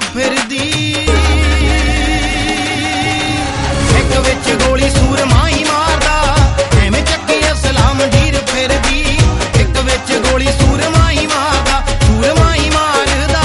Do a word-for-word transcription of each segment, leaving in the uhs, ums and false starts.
ਫਿਰਦੀ ਇੱਕ ਵਿੱਚ ਗੋਲੀ ਸੂਰਮਾ ਹੀ ਮਾਰਦਾ ਐਵੇਂ ਚੱਕੀ ਅਸਲਾ ਮੰਡੀਰ ਫਿਰਦੀ ਇੱਕ ਵਿੱਚ ਗੋਲੀ ਸੂਰਮਾ ਹੀ ਮਾਰਦਾ ਸੂਰਮਾ ਹੀ ਮਾਰਦਾ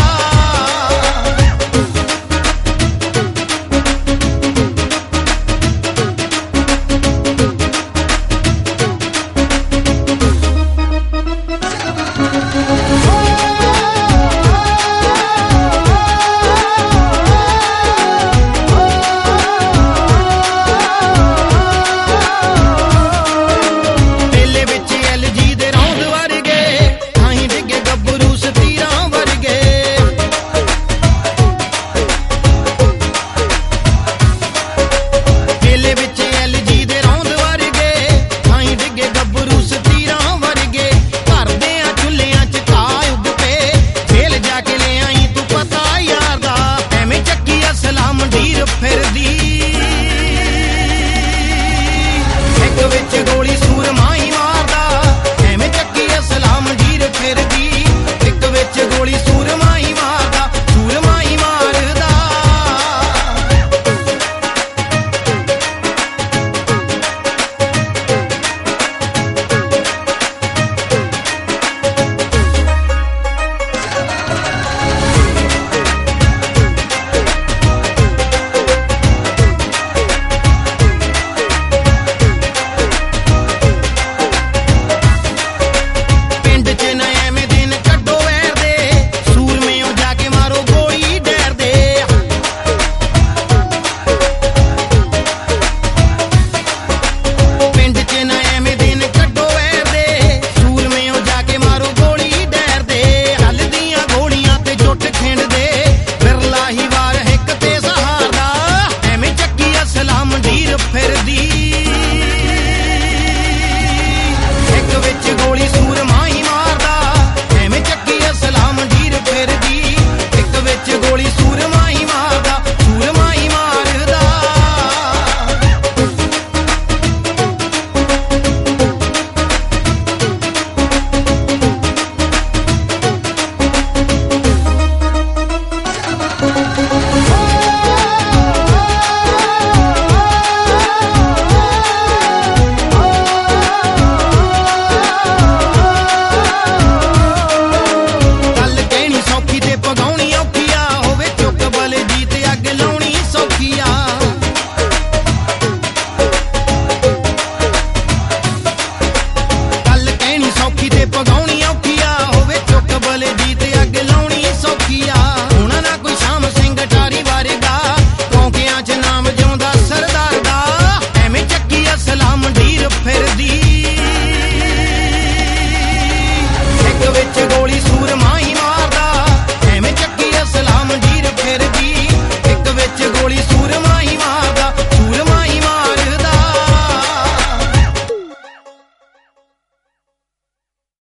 ਫਿਰਦੀ ਇੱਕ ਵਿੱਚ ਗੋਲੀ ਸੂਰਮਾ ਹੀ ਮਾਰਦਾ ਐਵੇਂ ਚੱਕੀ ਅਸਲਾ ਮੰਡੀਰ ਫਿਰਦੀ ਇੱਕ ਵਿੱਚ ਗੋਲੀ ਸੂਰਮਾ ਹੀ ਮਾਰਦਾ ਸੂਰਮਾ ਹੀ ਮਾਰਦਾ ਫਿਰਦੀ ਇੱਕ ਵਿੱਚ ਗੋਲੀ ਸੂਰਮਾ ਹੀ ਮਾਰਦਾ ਐਵੇਂ ਚੱਕੀ ਅਸਲਾ ਮੰਡੀਰ ਫਿਰਦੀ ਇੱਕ ਵਿੱਚ ਗੋਲੀ ਸੂਰਮਾ ਹੀ ਮਾਰਦਾ